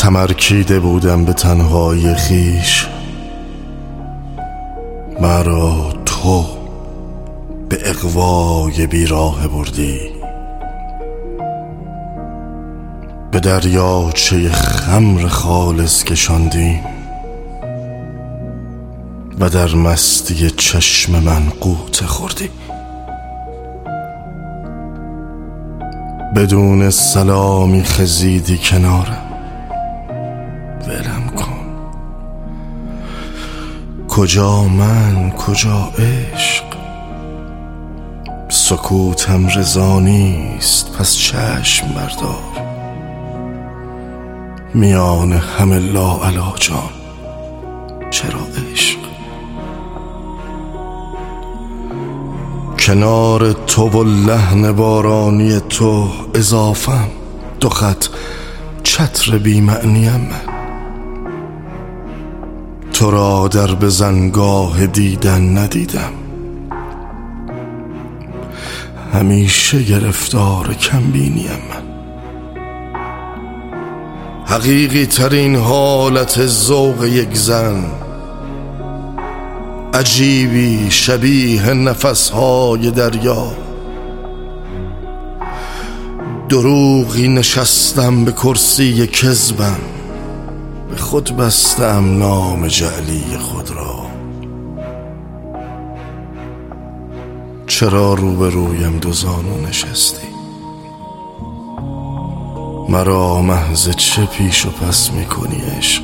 کمرکیده بودم به تنهایی خیش، مرا تو به اغوای بیراه بردی، به دریاچه خمر خالص کشاندیم و در مستی چشم من غوطه خوردی. بدون سلامی خزیدی کنارم، ولم کن. کجا من کجا عشق، سکوتم رضا نیست پس چشم بردار. میان همه لاعلاجان چرا عشق؟ کنار تو و لحن بارانی تو اضافم، دو خط چتر بی معنیم من. تو را در بزنگاه دیدن ندیدم، همیشه گرفتار کمبینیم من. حقیقی ترین حالت ذوق یک زن، عجیبی شبیه نفسهای دریا. دروغی نشستم به کرسی کذبم، به خود بستم نام جعلی خود را. چرا روبرویم دو زانو نشستی؟ مرا محض چه پیش و پس میکنی عشق؟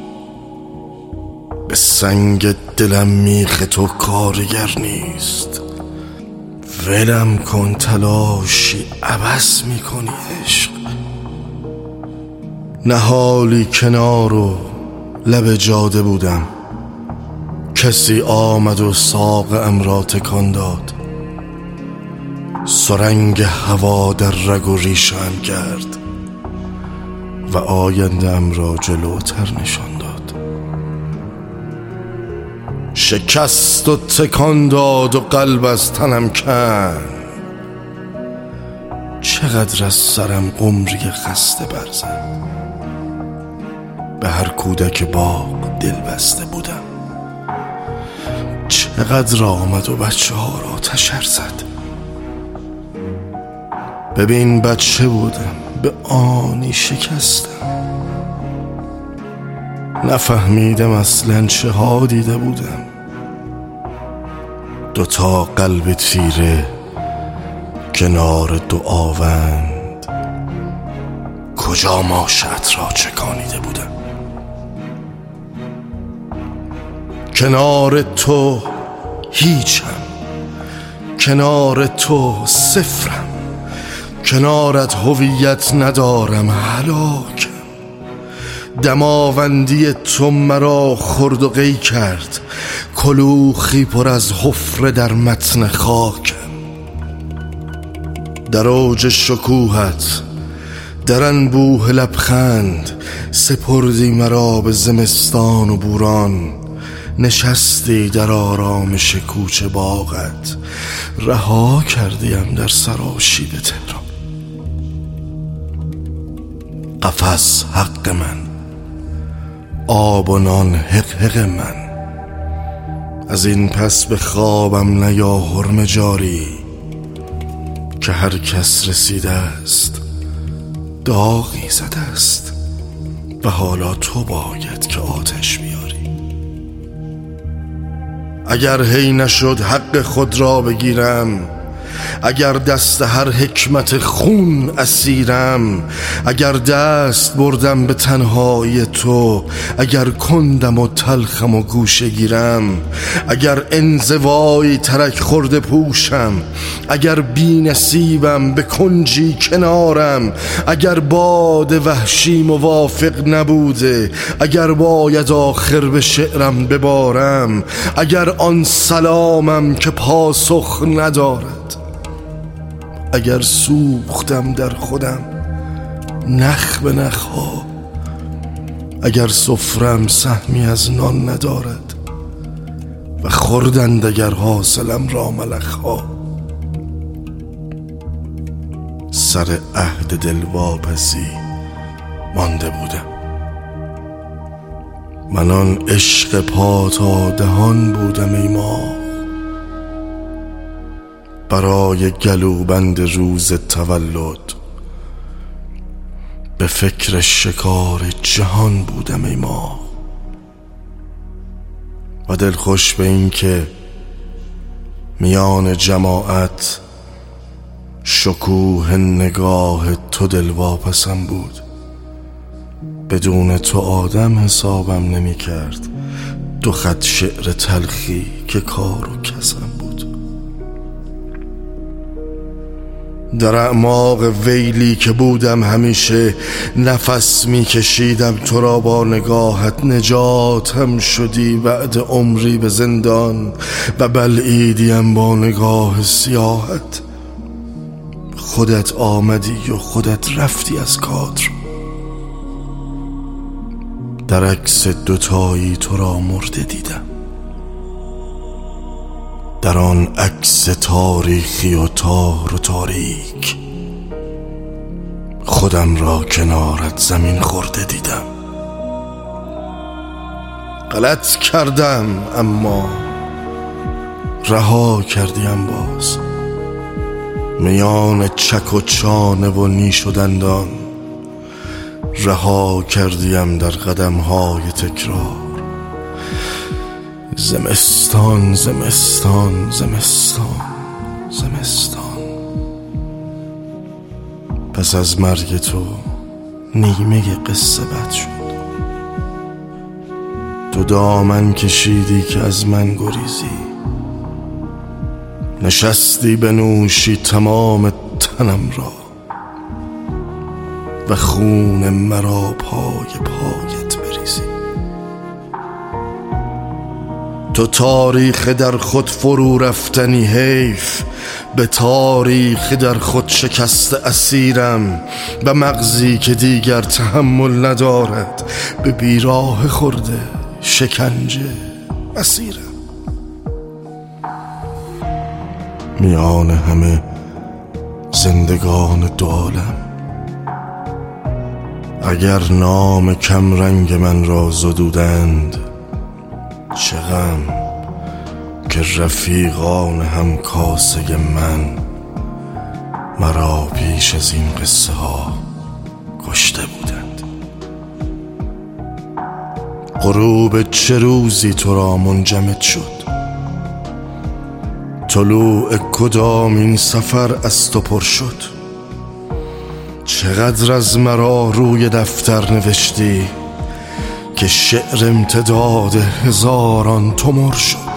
به سنگ دلم میخ تو کارگر نیست، ولم کن تلاشی عبث میکنی عشق. نهالی کنار و لب جاده بودم، کسی آمد و ساقم را تکان داد. سرنگ هوا در رگ و ریشم کرد و آینده‌ام را جلوتر نشان داد. شکست و تکان داد و قلب از تنم کند. چقدر از سرم قمری خسته برزد، به هر کودک باغ دل بسته بودم. چقدر آمد و بچه ها را تشر زد. ببین بچه بودم به آنی شکستم، نفهمیدم اصلا چه ها دیده بودم. دوتا قلب تیره کنار دو آوند، کجا ماشت را چکانیده بودم. کنار تو هیچم، کنار تو صفرم، کنارت هویت ندارم، هلاکم. دماوندی تو مرا خرد و قی کرد، کلوخی پر از حفره در متن خاکم. در اوج شکوهت، در انبوه لبخند، سپردی مرا به زمستان و بوران. نشستی در آرامش کوچه باغت، رها کردیم در سراشیب تهران. قفس حق من، آب و نان حق من. از این پس به خوابم نیا حرم جاری، که هر کس رسیده است داغی زده است و حالا تو باید که آتش بیاری. اگر هی نشد حق خود را بگیرم، اگر دست هر حکمت خون اسیرم، اگر دست بردم به تنهایی تو، اگر کندم و تلخم و گوشه گیرم، اگر انزوایی ترک خورده پوشم، اگر بی نصیبم به کنجی کنارم، اگر باد وحشی موافق نبوده، اگر باید آخر به شعرم ببارم، اگر آن سلامم که پاسخ ندارد، اگر سوختم در خودم نخ به نخها، اگر سفرم سهمی از نان ندارد و خوردند اگر حاصلم را ملخها. سر عهد دلواپسی مانده بودم، من آن عشق پا تا دهان بودم ای ماه، برای گلوبند روز تولد به فکر شکار جهان بودم ای ماه. و دلخوش به این که میان جماعت شکوه نگاه تو دلواپسم بود. بدون تو آدم حسابم نمی کرد، 2 خط شعر تلخی که کار و کسم بود. در اعماق ویلی که بودم همیشه نفس می کشیدم تو را با نگاهت، نجاتم شدی بعد عمری به زندان و بلعیدیم با نگاه سیاهت. خودت آمدی و خودت رفتی از کادر، در عکس دوتایی تو را مرده دیدم. در آن عکس تاریخی و تار و تاریک خودم را کنارت زمین خورده دیدم. غلط کردم اما رها کردیم باز، میان چک و چانه و نیش و دندان رها کردیم در قدم‌های تکرار. زمستان زمستان زمستان زمستان، پس از مرگ تو نیمه قصه بد شد. تو دامن کشیدی که از من گریزی، نشستی بنوشی تمام تنم را و خون مرا پای پایت بریزی. تو تاریخ در خود فرو رفتنی، حیف به تاریخ در خود شکست اسیرم و مغزی که دیگر تحمل ندارد به بیراه خورده شکنجه اسیرم. میان همه زندگان دو عالم اگر نام کم رنگ من را زدودند، چه غم که رفیقان هم کاسه من مرا پیش از این قصه ها کشته بودند. غروب چه روزی تو را منجمد شد، طلوع کدام این سفر از تو پر شد. چقدر از مرا روی دفتر نوشتی که شعر امتداد هزاران تومر شد.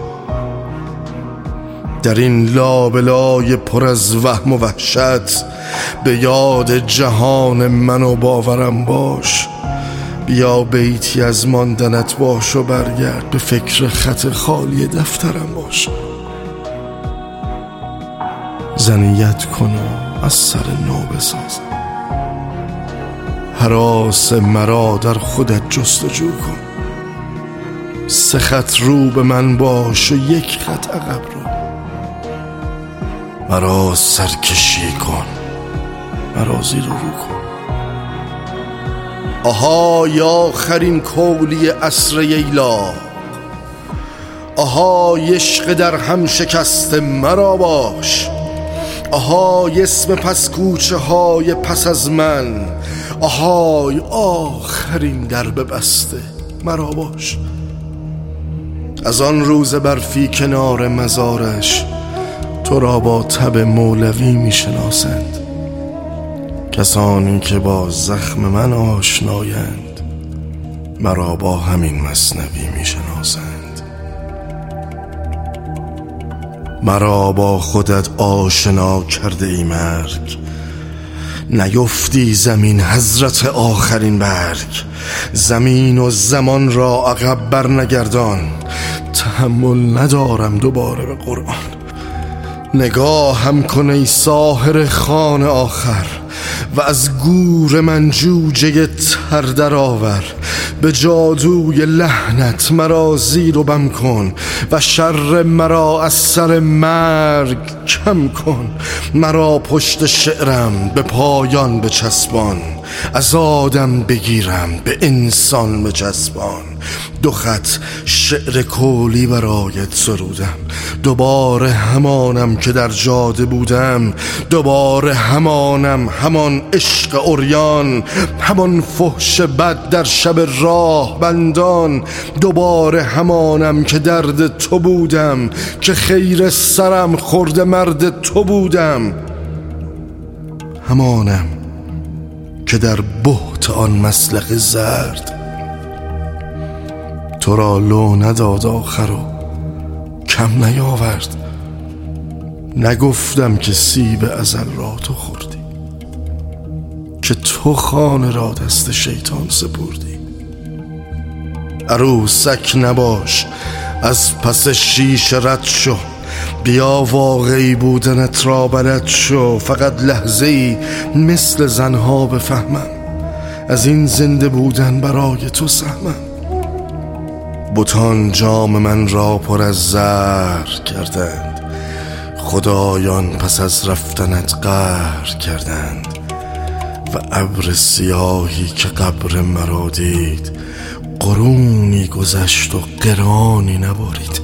در این لابلای پر از وهم و وحشت به یاد جهان من و باورم باش. بیا بیتی از ماندنت باش و برگرد به فکر خط خالی دفترم باش. زنیت کن و از سر نو بسازم، هراس مرا در خودت جستجو کن. 3 خط رو به من باش و 1 خط عقب رو. مرا سرکشی کن، مرا زیر و رو کن. آهای آخرین کولی عصر ییلا، آهای عشق در هم شکست مرا باش. آهای اسم پس کوچه های پس از من، آهای آخرین درب بسته مرا باش. از آن روز برفی کنار مزارش تو را با تب مولوی می شناسند. کسانی که با زخم من آشنایند مرا با همین مثنوی می شناسند. مرا با خودت آشنا کرده ای مرگ، نیفتی زمین حضرت آخرین برگ. زمین و زمان را عقب بر نگردان، تحمل ندارم دوباره به قرآن. نگاه هم کن ای ساحر خان آخر و از گور من جوجه تر در آور. به جادوی لحنت مرا زیر و بم کن و شر مرا از سر مرگ کم کن. مرا پشت شعرم به پایان بچسبان، از آدم بگیرم به انسان بچسبان. 2 خط شعر کولی برایت سرودم. دوباره همانم که در جاده بودم، دوباره همانم، همان عشق عریان، همان فحش بد در شب راه بندان. دوباره همانم که درد تو بودم، که خیر سرم خورده مرد تو بودم. همانم که در بهت آن مسلخ زرد تو را لو نداد آخر و کم نیاورد. نگفتم که سیب ازل را تو خوردی، که تو خانه را دست شیطان سپردی. عروسک نباش، از پس شیشه رد شو، بیا واقعی بودنت را بلد شو. فقط لحظه ای مثل زنها بفهمم، از این زنده بودن برای تو سهمم. بتان جام من را پر از زهر کردند، خدایان پس از رفتنت قهر کردند. و ابر سیاهی که قبر مرا دید، قرونی گذشت و قرانی نبارید.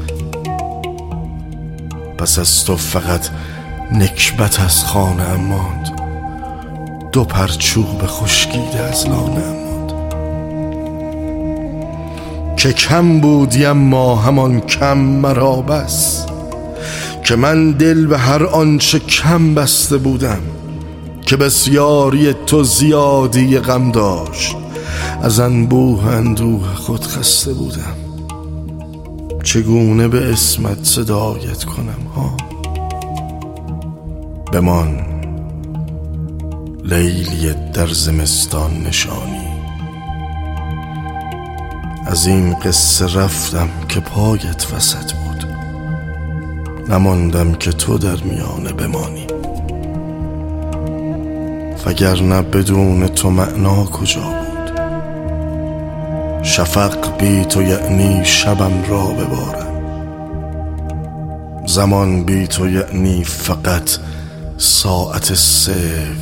پس از تو فقط نکبت از خانه ام ماند، 2 پرچوب خشکیده از لانه ام ماند. که کم بودی اما همان کم مرا بس، که من دل به هر آنچه کم بسته بودم. که بسیاری تو زیادی غم داشت، از انبوه اندوه خود خسته بودم. چگونه به اسمت صدایت کنم ها؟ بمان لیلی در زمستان نشانی، از این قصه رفتم که پایت وسط بود. نماندم که تو در میانه بمانی، وگرنه بدون تو معنا کجا بود؟ شفق بی تو یعنی شبم را ببارم، زمان بی تو یعنی فقط ساعت 0.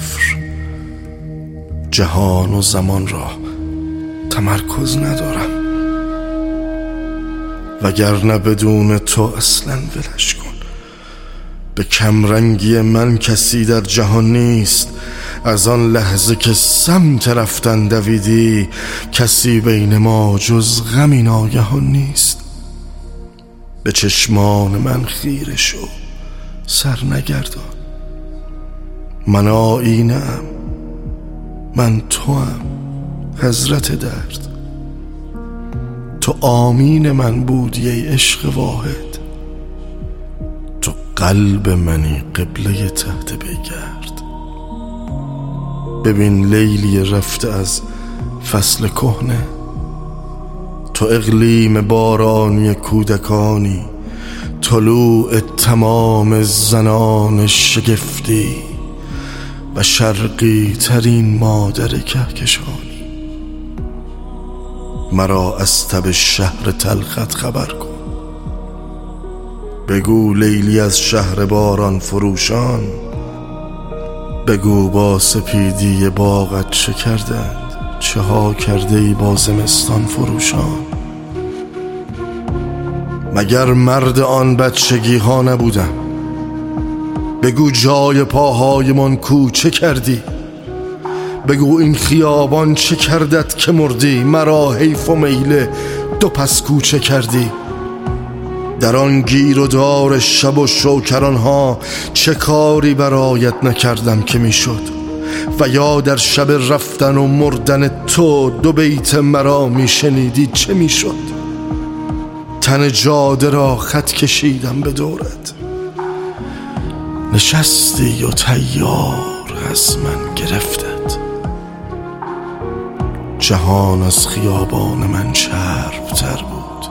جهان و زمان را تمرکز ندارم، وگرنه بدون تو اصلا ولش کن. به کمرنگی من کسی در جهان نیست، از آن لحظه که سمت رفتن دویدی، کسی بین ما جز غمی ناگهان نیست. به چشمان من خیره شو، سر نگردان. من آینه ام، من توام، حضرت درد. تو آمین من بودی ای عشق واحد، تو قلب منی قبله تحت پیگرد. ببین لیلی رفته از فصل کهنه، تو اقلیم بارانی کودکانی، طلوع تمام زنان شگفتی و شرقی ترین مادر کهکشانی. مرا از تب شهر تلخت خبر کن، بگو لیلی از شهر باران فروشان، بگو با سپیدی باغت چه کردند، چه ها کرده ای با زمستان فروشان. مگر مرد آن بچگی ها نبودم؟ بگو جای پاهای من کوچه کردی، بگو این خیابان چه کردت که مردی. مرا حیف و میله 2 پس کوچه کردی. در آن گیر و دار شب و شوکرانها چه کاری برایت نکردم که میشد؟ و یا در شب رفتن و مردن تو 2 بیت مرا میشنیدی چه میشد؟ تن جاده را خط کشیدم به دورت، نشستی و تیار از من گرفتت. جهان از خیابان من چرب‌تر بود،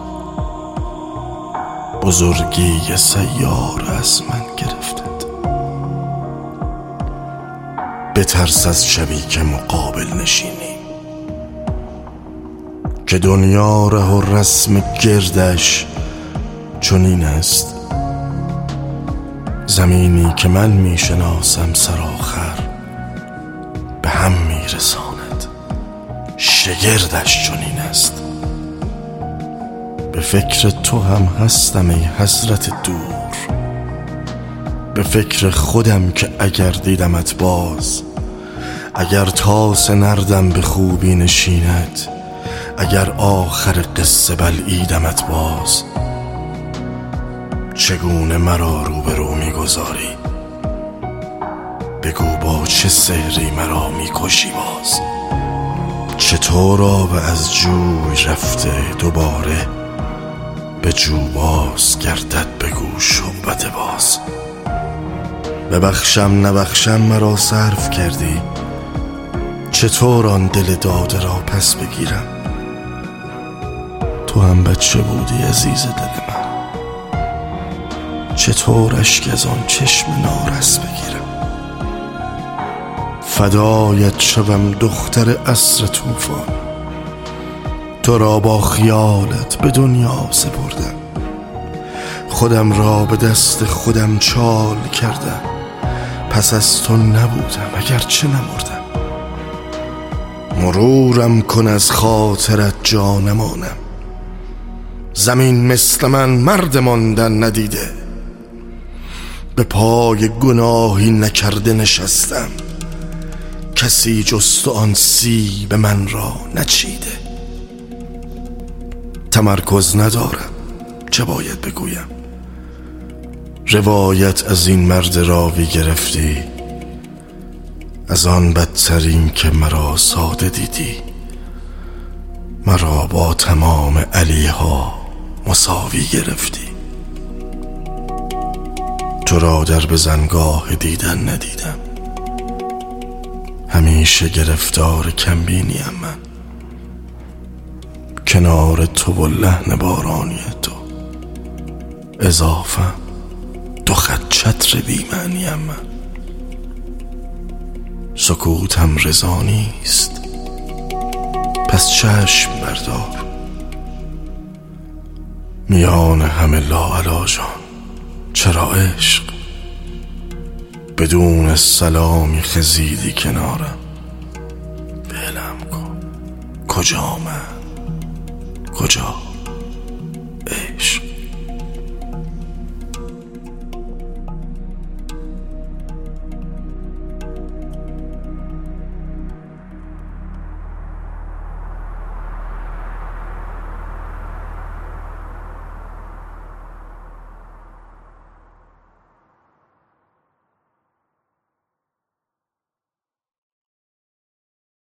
بزرگی سیار از من گرفتت. بترس از شبی که مقابل نشینی، که دنیا ره و رسم گردش چنین است. زمینی که من میشناسم سرآخر به هم میرساند. شگردش چنین است. به فکر تو هم هستم ای حضرت دور، به فکر خودم که اگر دیدمت باز، اگر تاس نردم به خوبی نشیند، اگر آخر قصه بلعیدمت باز، چگونه مرا روبرو میگذاری؟ بگو با چه سحری مرا میکشی باز؟ چطور آب از جوی رفته دوباره به جو باز گردد؟ بگو شعبده باز. ببخشم نبخشم مرا صرف کردی، چطور آن دل داده را پس بگیرم؟ تو هم بچه بودی عزیز دل من، چطور اشک از آن چشم نارس بگیرم؟ فدایت شوم دختر عصر طوفان، تو را با خیالت به دنیا سپردم، خودم را به دست خودم چال کردم، پس از تو نبودم اگرچه نمردم. مرورم کن از خاطرت جانمانم، زمین مثل من مرد ماندن ندیده، به پای گناهی نکرده نشستم، کسی جز تو آن سیب من را نچیده. تمرکز ندارم چه باید بگویم، روایت از این مرد راوی گرفتی، از آن بدترین که مرا ساده دیدی، مرا با تمام علیها مساوی گرفتی. تو را در بزنگاه دیدن ندیدم، همیشه گرفتار کمبینیم من، کنار تو و لحن بارانی تو اضافم دو خط چتر بی‌معنیم من. سکوتم رضا نیست پس چشم بردار، میان همه لاعلاجان چرا عشق؟ بدون سلامی خزیدی کنارم، بلم کن کجا من کجا عشق؟